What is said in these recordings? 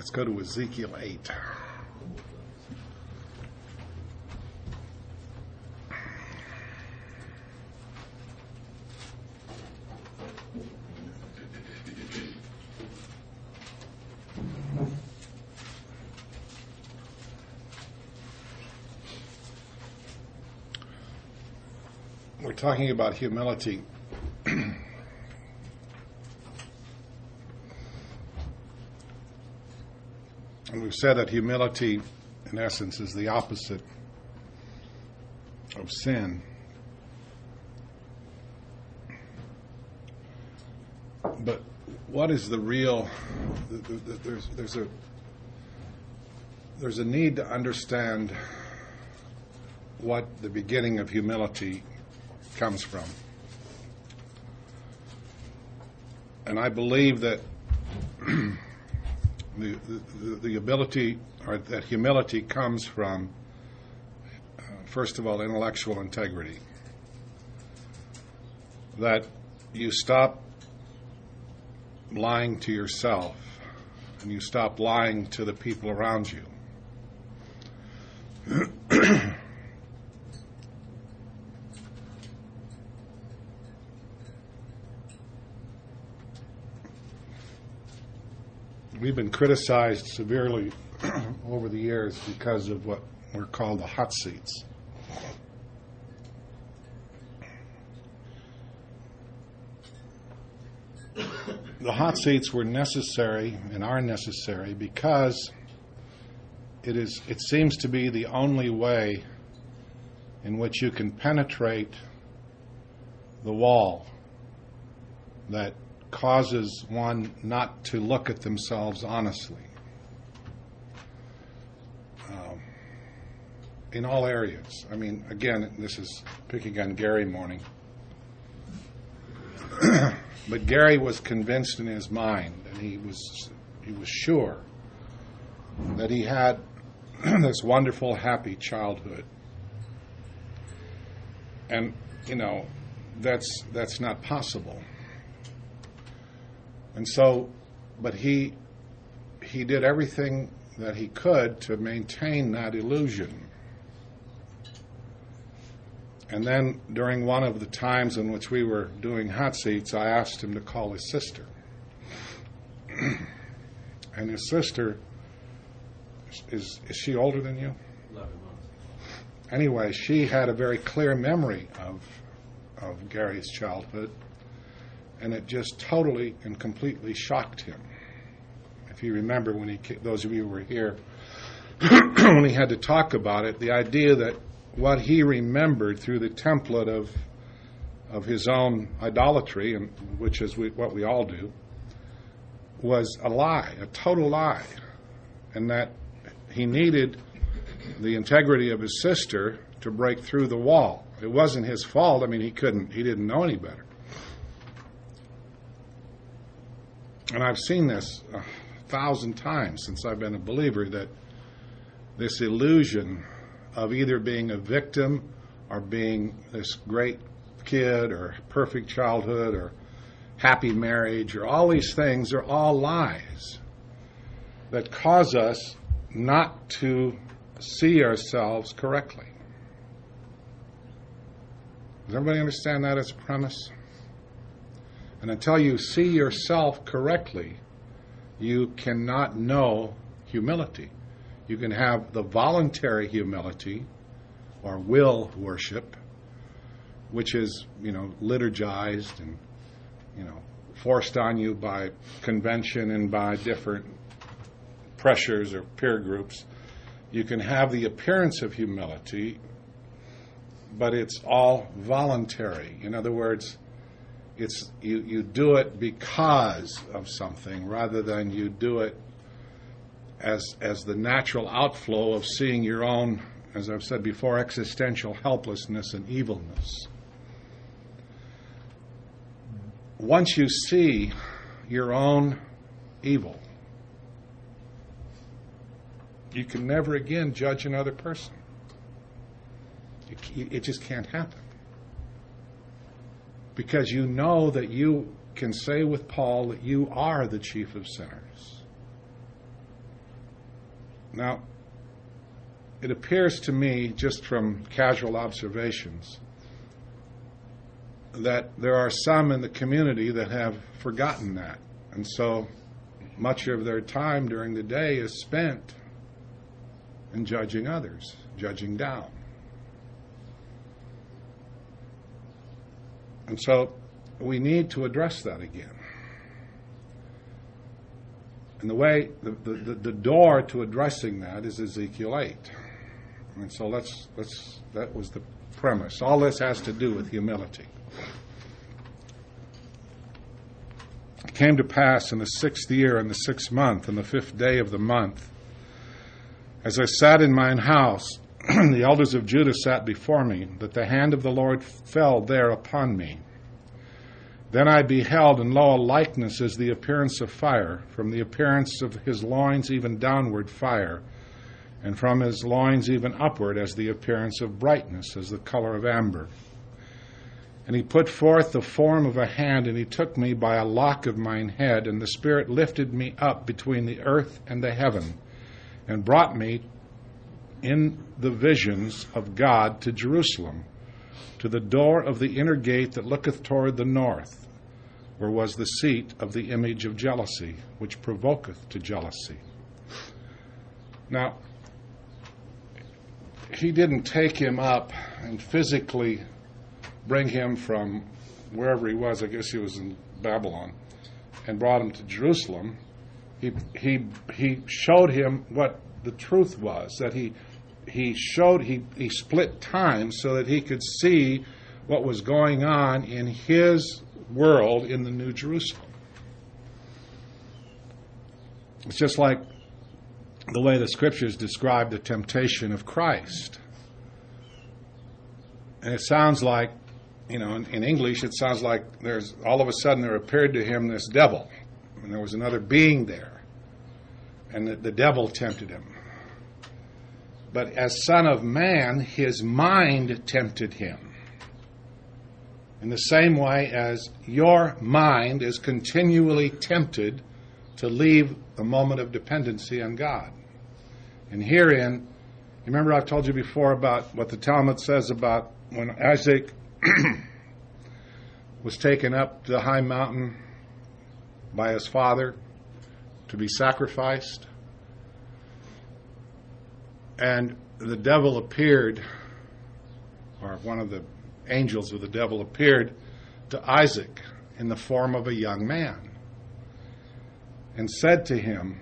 Let's go to Ezekiel 8. We're talking about humility. And we've said that humility, in essence, is the opposite of sin. But what is the real? There's a need to understand what the beginning of humility comes from. And I believe that the ability, or that humility comes from, first of all, intellectual integrity. That you stop lying to yourself and you stop lying to the people around you. We've been criticized severely over the years because of what were called the hot seats. The hot seats were necessary and are necessary because it seems to be the only way in which you can penetrate the wall that causes one not to look at themselves honestly in all areas. I mean, again, this is picking on Gary morning. But Gary was convinced in his mind, and he was sure that he had this wonderful, happy childhood. And, that's not possible. And so, but he did everything that he could to maintain that illusion. And then during one of the times in which we were doing hot seats, I asked him to call his sister. And his sister, is she older than you? 11 months. Anyway, she had a very clear memory of Gary's childhood. And it just totally and completely shocked him. If you remember, those of you who were here, when he had to talk about it, the idea that what he remembered through the template of his own idolatry, and which is what we all do, was a lie, a total lie, and that he needed the integrity of his sister to break through the wall. It wasn't his fault. I mean, he didn't know any better. And I've seen this 1,000 times since I've been a believer, that this illusion of either being a victim or being this great kid or perfect childhood or happy marriage or all these things are all lies that cause us not to see ourselves correctly. Does everybody understand that as a premise? And until you see yourself correctly, you cannot know humility. You can have the voluntary humility or will worship, which is, liturgized and, forced on you by convention and by different pressures or peer groups. You can have the appearance of humility, but it's all voluntary. In other words, it's you do it because of something rather than you do it as the natural outflow of seeing your own, as I've said before, existential helplessness and evilness. Once you see your own evil, you can never again judge another person. It just can't happen. Because you know that you can say with Paul that you are the chief of sinners. Now, it appears to me, just from casual observations, that there are some in the community that have forgotten that. And so much of their time during the day is spent in judging others, judging down. And so we need to address that again. And the way, the door to addressing that is Ezekiel 8. And so that was the premise. All this has to do with humility. It came to pass in the 6th year, in the 6th month, in the 5th day of the month, as I sat in mine house, the elders of Judah sat before me, that the hand of the Lord fell there upon me. Then I beheld, and lo, a likeness as the appearance of fire, from the appearance of his loins even downward fire, and from his loins even upward as the appearance of brightness, as the color of amber. And he put forth the form of a hand, and he took me by a lock of mine head, and the Spirit lifted me up between the earth and the heaven, and brought me in the visions of God to Jerusalem, to the door of the inner gate that looketh toward the north, where was the seat of the image of jealousy, which provoketh to jealousy. Now, he didn't take him up and physically bring him from wherever he was, I guess he was in Babylon, and brought him to Jerusalem. He showed him what the truth was, that he split time so that he could see what was going on in his world in the New Jerusalem. It's just like the way the Scriptures describe the temptation of Christ. And it sounds like, in English, it sounds like there's all of a sudden there appeared to him this devil, and there was another being there, and the devil tempted him. But as Son of Man, his mind tempted him. In the same way as your mind is continually tempted to leave the moment of dependency on God. And herein, remember I've told you before about what the Talmud says about when Isaac was taken up to the high mountain by his father to be sacrificed. And the devil appeared, or one of the angels of the devil appeared to Isaac in the form of a young man and said to him,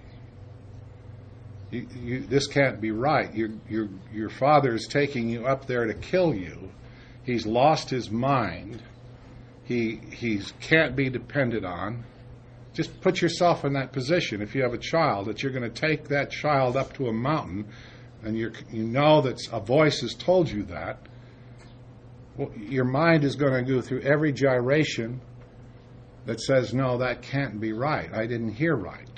this can't be right. Your father is taking you up there to kill you. He's lost his mind. He can't be depended on. Just put yourself in that position. If you have a child, that you're going to take that child up to a mountain, and you know that a voice has told you that, well, your mind is going to go through every gyration that says, no, that can't be right. I didn't hear right.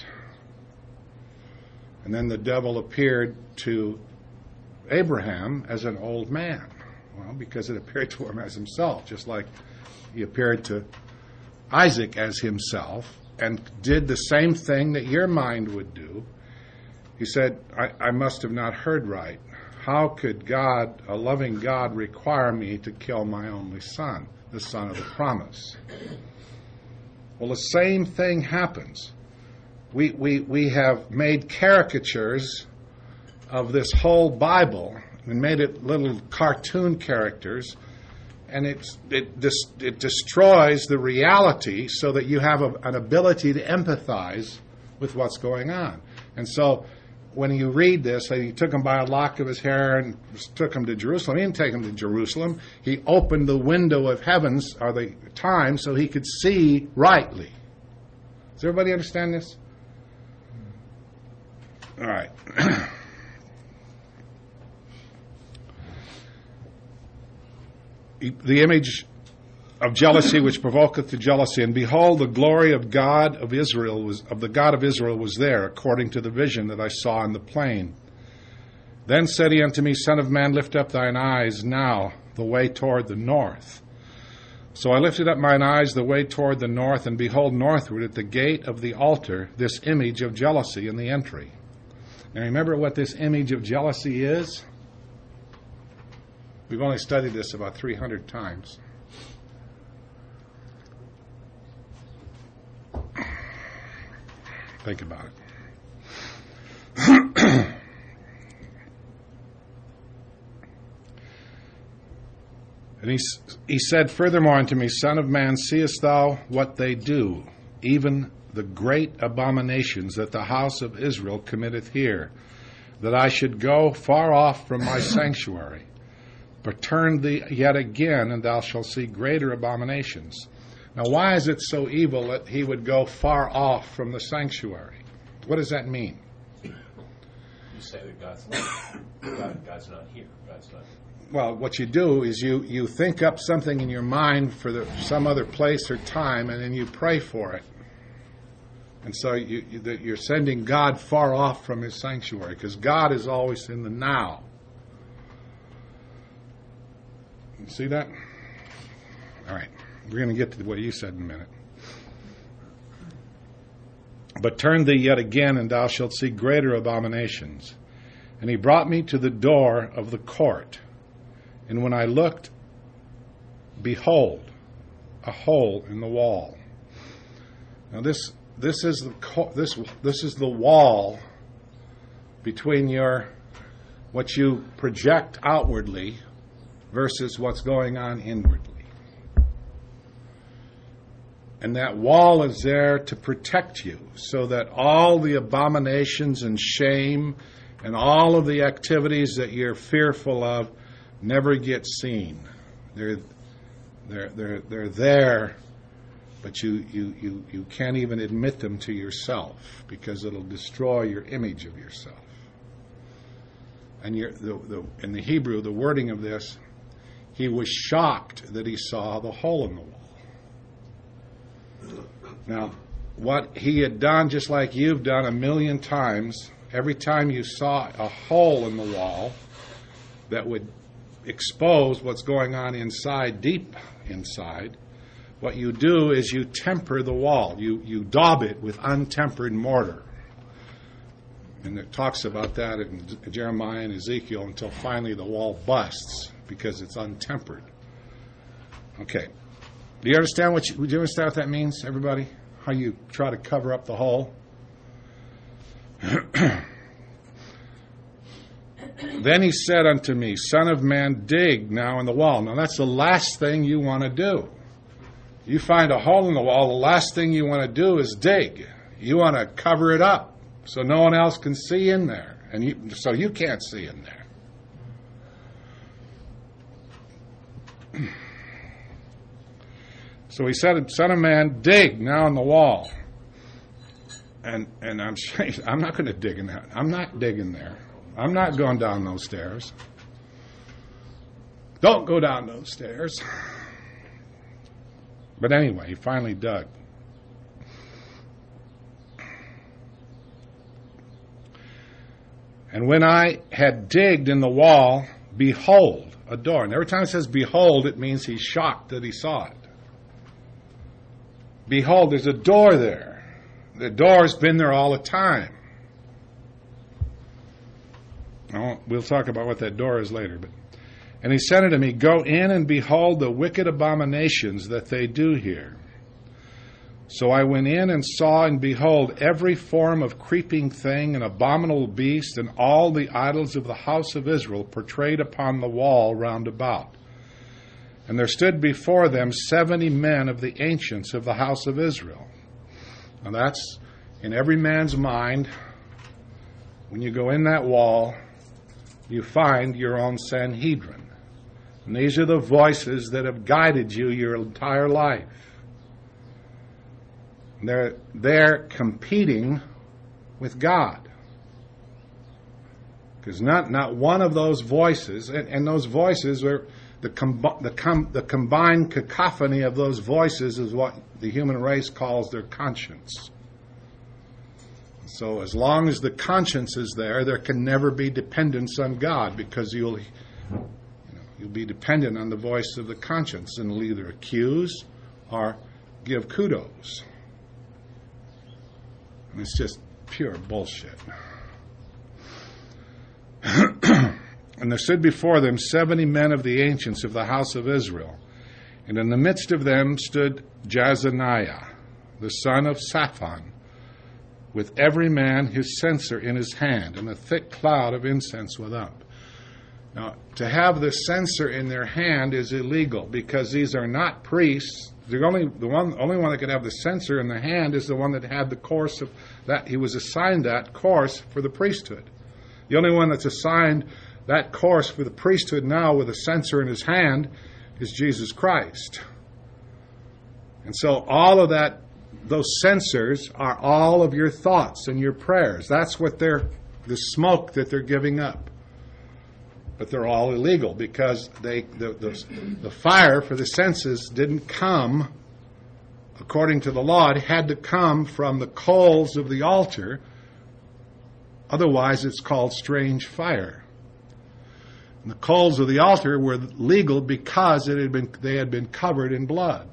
And then the devil appeared to Abraham as an old man. Well, because it appeared to him as himself, just like he appeared to Isaac as himself, and did the same thing that your mind would do. He said, I must have not heard right. How could God, a loving God, require me to kill my only son, the son of the promise? Well, the same thing happens. We have made caricatures of this whole Bible and made it little cartoon characters, and it destroys the reality so that you have an ability to empathize with what's going on. And so when you read this, he took him by a lock of his hair and took him to Jerusalem. He didn't take him to Jerusalem. He opened the window of heavens, or the time, so he could see rightly. Does everybody understand this? All right. The image of jealousy which provoketh to jealousy, and behold, the glory of God of Israel was there, according to the vision that I saw in the plain. Then said he unto me, Son of man, lift up thine eyes now the way toward the north. So I lifted up mine eyes the way toward the north, and behold, northward at the gate of the altar this image of jealousy in the entry. And remember what this image of jealousy is? We've only studied this about 300 times. Think about it. And he said furthermore unto me, Son of man, seest thou what they do, even the great abominations that the house of Israel committeth here, that I should go far off from my sanctuary? But turn thee yet again, and thou shalt see greater abominations. Now, why is it so evil that he would go far off from the sanctuary? What does that mean? You say that God's not here. God's not. Well, what you do is you think up something in your mind for some other place or time, and then you pray for it. And so you're sending God far off from his sanctuary, because God is always in the now. You see that? All right. We're going to get to what you said in a minute. But turn thee yet again, and thou shalt see greater abominations. And he brought me to the door of the court. And when I looked, behold, a hole in the wall. Now this is the wall between what you project outwardly versus what's going on inwardly. And that wall is there to protect you, so that all the abominations and shame and all of the activities that you're fearful of never get seen. They're there, but you can't even admit them to yourself, because it'll destroy your image of yourself. And in the Hebrew, the wording of this, he was shocked that he saw the hole in the wall. Now, what he had done, just like you've done a million times, every time you saw a hole in the wall that would expose what's going on inside, deep inside, what you do is you temper the wall. You daub it with untempered mortar. And it talks about that in Jeremiah and Ezekiel until finally the wall busts because it's untempered. Okay. Do you understand what that means, everybody? How you try to cover up the hole? Then he said unto me, Son of man, dig now in the wall. Now that's the last thing you want to do. You find a hole in the wall, the last thing you want to do is dig. You want to cover it up so no one else can see in there. And so you can't see in there. So he said, Son of man, dig now in the wall. And I'm saying, I'm not going to dig in that. I'm not digging there. I'm not going down those stairs. Don't go down those stairs. But anyway, he finally dug. And when I had digged in the wall, behold, a door. And every time it says behold, it means he's shocked that he saw it. Behold, there's a door there. The door's been there all the time. We'll talk about what that door is later. And he said unto me, Go in and behold the wicked abominations that they do here. So I went in and saw, and behold, every form of creeping thing and abominable beast, and all the idols of the house of Israel portrayed upon the wall round about. And there stood before them 70 men of the ancients of the house of Israel. Now that's in every man's mind. When you go in that wall, you find your own Sanhedrin. And these are the voices that have guided you your entire life. They're competing with God. Because not one of those voices, and those voices are the combined cacophony of those voices is what the human race calls their conscience. So as long as the conscience is there can never be dependence on God, because you'll be dependent on the voice of the conscience, and will either accuse or give kudos. And it's just pure bullshit. And there stood before them 70 men of the ancients of the house of Israel. And in the midst of them stood Jazaniah, the son of Shaphan, with every man his censer in his hand, and a thick cloud of incense went up. Now, to have the censer in their hand is illegal, because these are not priests. The only one that could have the censer in the hand is the one that had the course of that. He was assigned that course for the priesthood. The only one that's assigned that course for the priesthood now with a censer in his hand is Jesus Christ. And so all of that, those censers are all of your thoughts and your prayers. That's what the smoke that they're giving up. But they're all illegal, because the fire for the census didn't come according to the law. It had to come from the coals of the altar. Otherwise, it's called strange fire. And the coals of the altar were legal because they had been covered in blood.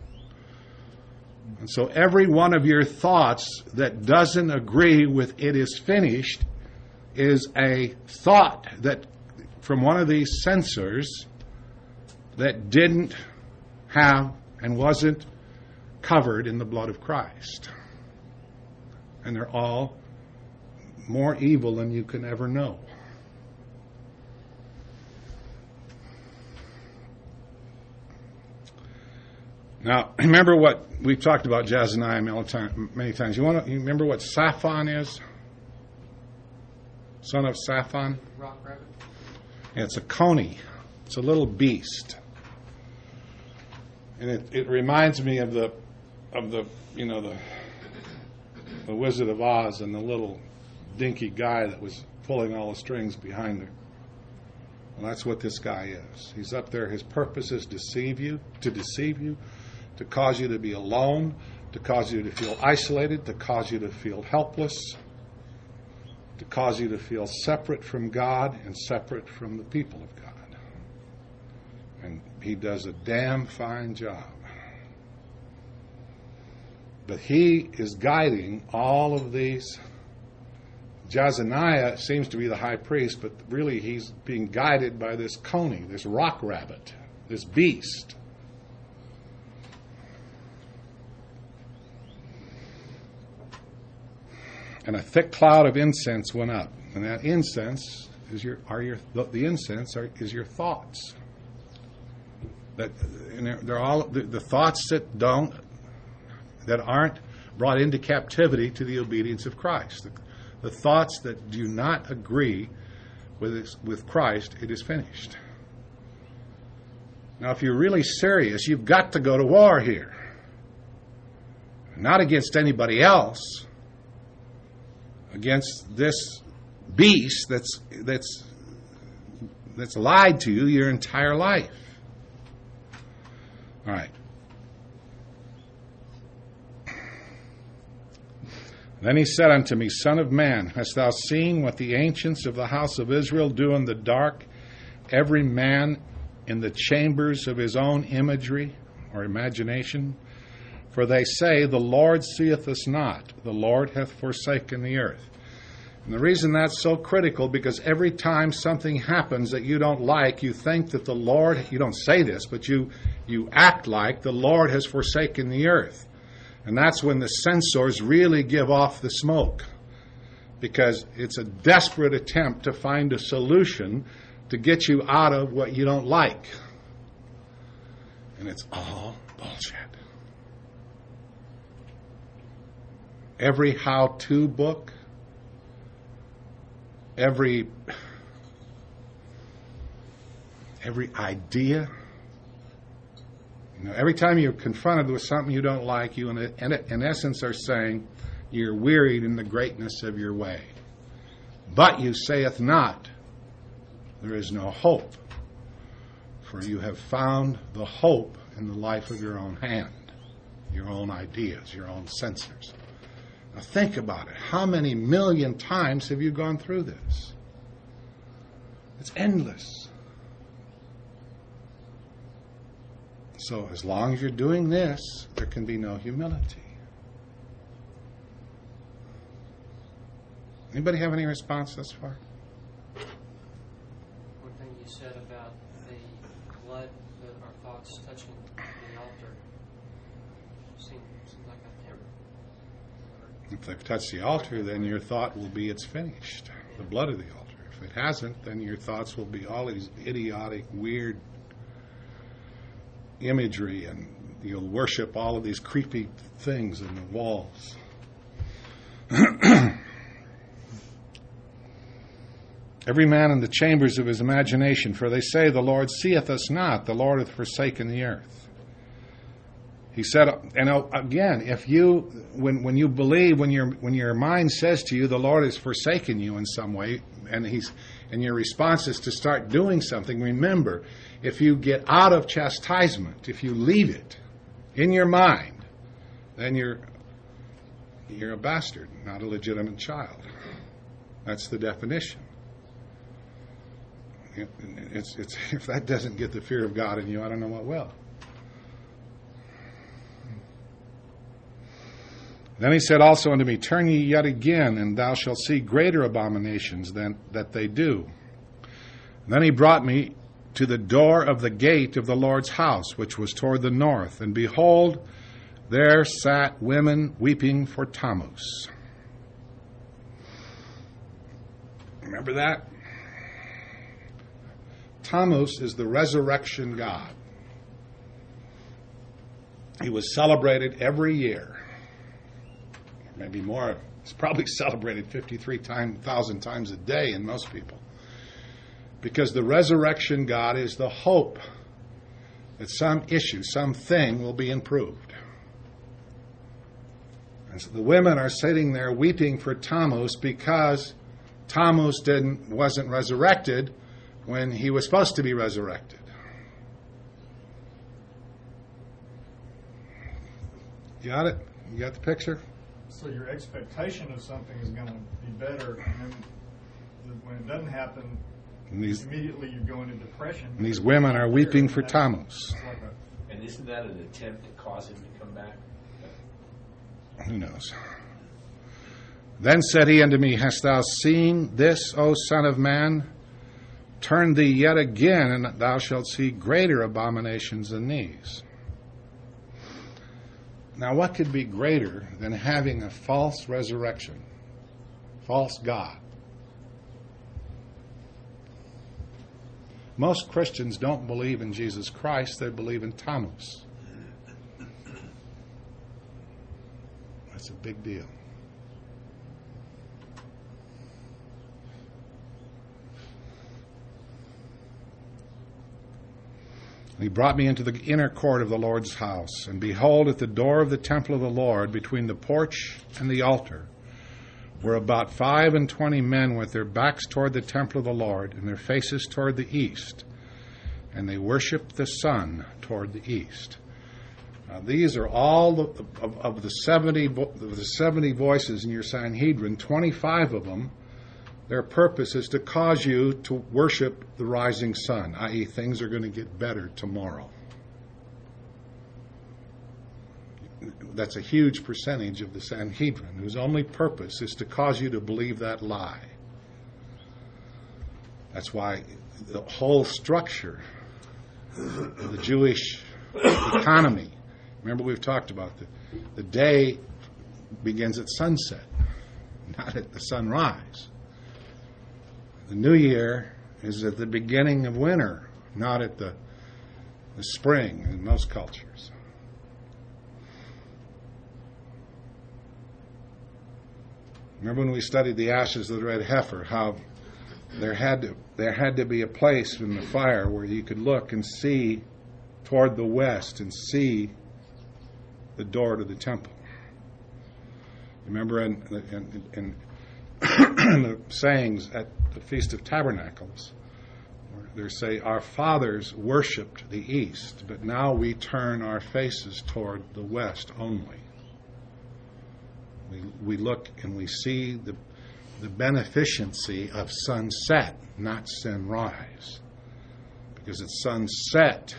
And so every one of your thoughts that doesn't agree with "it is finished" is a thought that from one of these censers that didn't have and wasn't covered in the blood of Christ. And they're all more evil than you can ever know. Now, remember what we've talked about Jazaniah many times. You remember what Shaphan is? Son of Shaphan? Rock rabbit. It's a coney. It's a little beast. And it reminds me of the Wizard of Oz and the little dinky guy that was pulling all the strings behind her. Well, that's what this guy is. He's up there. His purpose is to deceive you, to cause you to be alone, to cause you to feel isolated, to cause you to feel helpless, to cause you to feel separate from God and separate from the people of God. And he does a damn fine job. But he is guiding all of these. Jazaniah seems to be the high priest, but really he's being guided by this coney, this rock rabbit, this beast. And a thick cloud of incense went up, and that incense is your thoughts. They're all the thoughts that aren't brought into captivity to the obedience of Christ. The thoughts that do not agree with Christ, it is finished. Now, if you're really serious, you've got to go to war here. Not against anybody else. Against this beast that's lied to you your entire life. All right. Then he said unto me, Son of man, hast thou seen what the ancients of the house of Israel do in the dark, every man in the chambers of his own imagery or imagination? For they say, The Lord seeth us not, the Lord hath forsaken the earth. And the reason that's so critical, because every time something happens that you don't like, you think that the Lord, you don't say this, but you act like the Lord has forsaken the earth. And that's when the censors really give off the smoke, because it's a desperate attempt to find a solution to get you out of what you don't like. And it's all bullshit. Every how-to book, every idea, every time you're confronted with something you don't like, you in essence are saying you're wearied in the greatness of your way. But you saith not, there is no hope, for you have found the hope in the life of your own hand, your own ideas, your own censors. Now think about it. How many million times have you gone through this? It's endless. So as long as you're doing this, there can be no humility. Anybody have any response thus far? said about the blood, our thoughts touching the altar. Seems like I can't. If they've touched the altar, then your thought will be, it's finished. The blood of the altar. If it hasn't, then your thoughts will be all these idiotic, weird imagery, and you'll worship all of these creepy things in the walls. Every man in the chambers of his imagination, for they say, the Lord seeth us not, the Lord hath forsaken the earth. He said, and again, if you, when you believe, when your mind says to you, the Lord has forsaken you in some way, and your response is to start doing something, remember, if you get out of chastisement, if you leave it in your mind, then you're a bastard, not a legitimate child. That's the definition. It's if that doesn't get the fear of God in you, I don't know what will. Then he said also unto me, turn ye yet again, and thou shalt see greater abominations than that they do. And then he brought me to the door of the gate of the Lord's house, which was toward the north. And behold, there sat women weeping for Tammuz. Remember that? Tammuz is the resurrection god. He was celebrated every year. Maybe more. It's probably celebrated 53,000 times a day in most people. Because the resurrection God is the hope that some issue, something will be improved. And so the women are sitting there weeping for Tammuz because Tammuz wasn't resurrected when he was supposed to be resurrected. You got it? You got the picture? So your expectation of something is going to be better, and then when it doesn't happen, immediately you go into depression. And these women are weeping for Tammuz. And isn't that an attempt to cause him to come back? Who knows? Then said he unto me, hast thou seen this, O son of man? Turn thee yet again, and thou shalt see greater abominations than these. Now, what could be greater than having a false resurrection? False God. Most Christians don't believe in Jesus Christ, they believe in Tammuz. That's a big deal. And he brought me into the inner court of the Lord's house, and behold, at the door of the temple of the Lord, between the porch and the altar, were about 25 men with their backs toward the temple of the Lord, and their faces toward the east. And they worshipped the sun toward the east. Now, these are all of the 70 voices in your Sanhedrin. 25 of them, their purpose is to cause you to worship the rising sun, i.e., things are going to get better tomorrow. That's a huge percentage of the Sanhedrin, whose only purpose is to cause you to believe that lie. That's why the whole structure of the Jewish economy, remember we've talked about the day begins at sunset, not at the sunrise. The new year is at the beginning of winter, not at the spring in most cultures. Remember when we studied the ashes of the red heifer, how there had to be a place in the fire where you could look and see toward the west and see the door to the temple. Remember in the sayings at the Feast of Tabernacles, where they say, our fathers worshipped the east, but now we turn our faces toward the west only. We look and we see the beneficency of sunset, not sunrise. Because at sunset,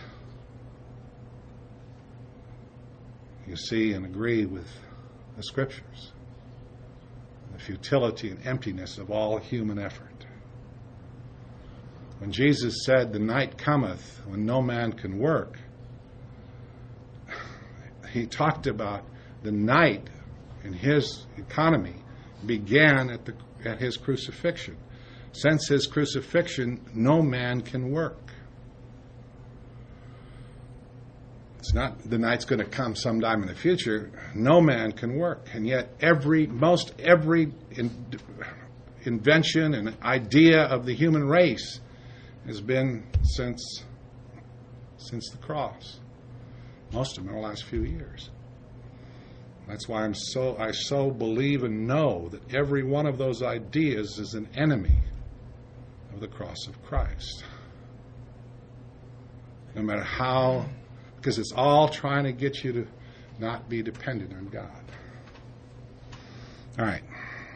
you see and agree with the Scriptures. The futility and emptiness of all human effort. When Jesus said, "The night cometh when no man can work," he talked about the night in his economy began at his crucifixion. Since his crucifixion, no man can work. It's not the night's going to come sometime in the future. No man can work. And yet every invention and idea of the human race has been since the cross. Most of them in the last few years. That's why I so believe and know that every one of those ideas is an enemy of the cross of Christ. No matter how, because it's all trying to get you to not be dependent on God. All right.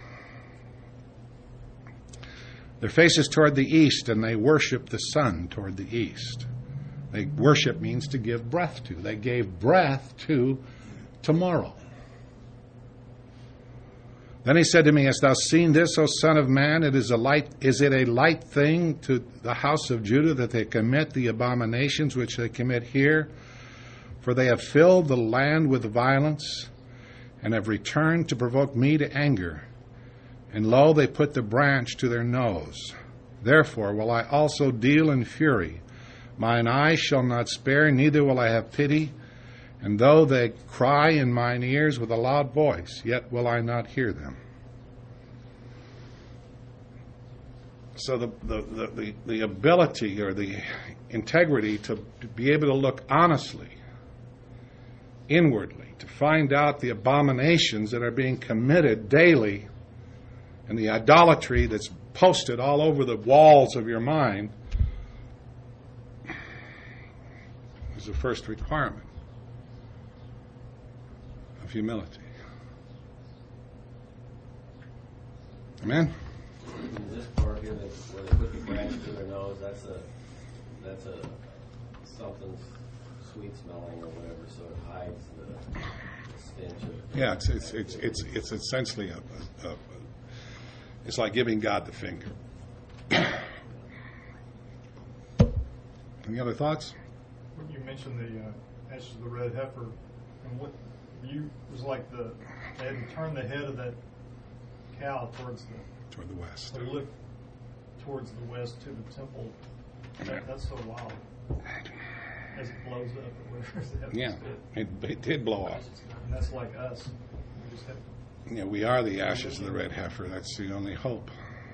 Their faces toward the east, and they worship the sun toward the east. They worship means to give breath to. They gave breath to tomorrow. Then he said to me, "Hast thou seen this, O Son of Man? Is it a light thing to the house of Judah that they commit the abominations which they commit here? For they have filled the land with violence, and have returned to provoke me to anger. And lo, they put the branch to their nose. Therefore will I also deal in fury. Mine eyes shall not spare, neither will I have pity. And though they cry in mine ears with a loud voice, yet will I not hear them." So the ability or the integrity to be able to look honestly, inwardly, to find out the abominations that are being committed daily and the idolatry that's posted all over the walls of your mind is the first requirement of humility. Amen? This part here, where they put the branch to their nose, that's a something sweet smelling or whatever, so it hides the stench of. Yeah, it's essentially it's like giving God the finger. Any other thoughts? When you mentioned the ashes of the red heifer, and what was like they had to turn the head of that cow toward the west. Or look towards the west to the temple. That's so wild. As it blows up or whatever. Yeah, it did blow up. And that's like us. We just have Yeah, we are the ashes of the red heifer. That's the only hope.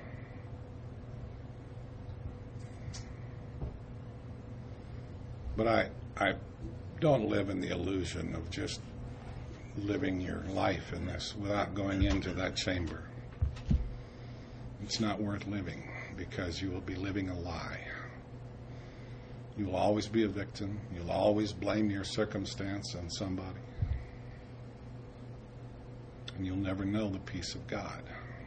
But I don't live in the illusion of just living your life in this without going into that chamber. It's not worth living because you will be living a lie. You will always be a victim. You'll always blame your circumstance on somebody. And you'll never know the peace of God.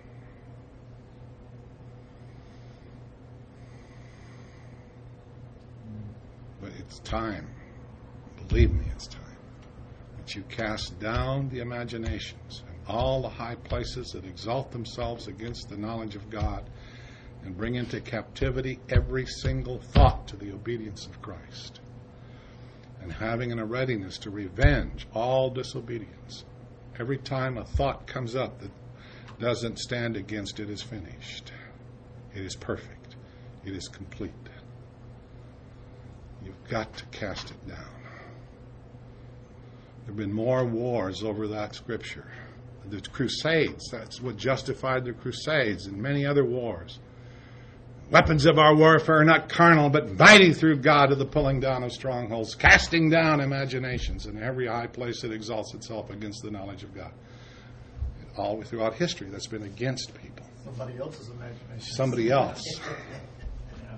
But it's time, believe me, it's time, that you cast down the imaginations and all the high places that exalt themselves against the knowledge of God and bring into captivity every single thought to the obedience of Christ, and having a readiness to revenge all disobedience. Every time a thought comes up that doesn't stand against it is finished. It is perfect. It is complete. You've got to cast it down. There have been more wars over that scripture. The Crusades, that's what justified the Crusades and many other wars. Weapons of our warfare are not carnal, but mighty through God to the pulling down of strongholds, casting down imaginations and every high place that exalts itself against the knowledge of God. All throughout history, that's been against people. somebody else's imagination. Somebody else. Yeah.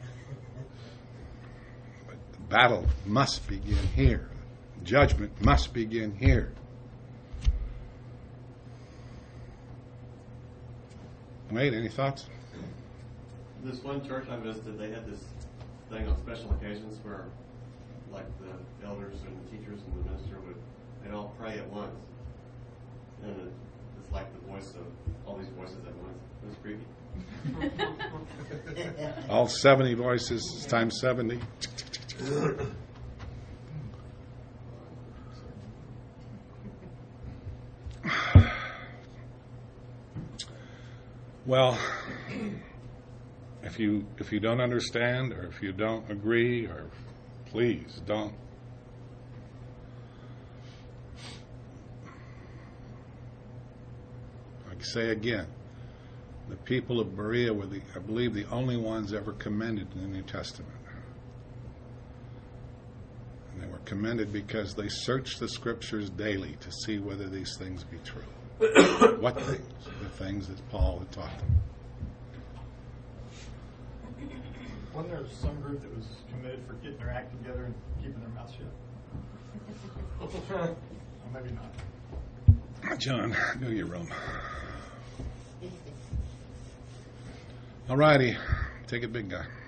But the battle must begin here. Judgment must begin here. Wade, any thoughts? This one church I visited, they had this thing on special occasions where, like, the elders and the teachers and the minister they'd all pray at once. And it's like the voice of all these voices at once. It was pretty creepy. All 70 voices times 70. Well, if you don't understand, or if you don't agree, or please don't. I say again, the people of Berea were, I believe, the only ones ever commended in the New Testament. And they were commended because they searched the Scriptures daily to see whether these things be true. What things? The things that Paul had taught them. Wasn't there some group that was committed for getting their act together and keeping their mouth shut? Or maybe not. John, go to your room. All righty. Take it, big guy.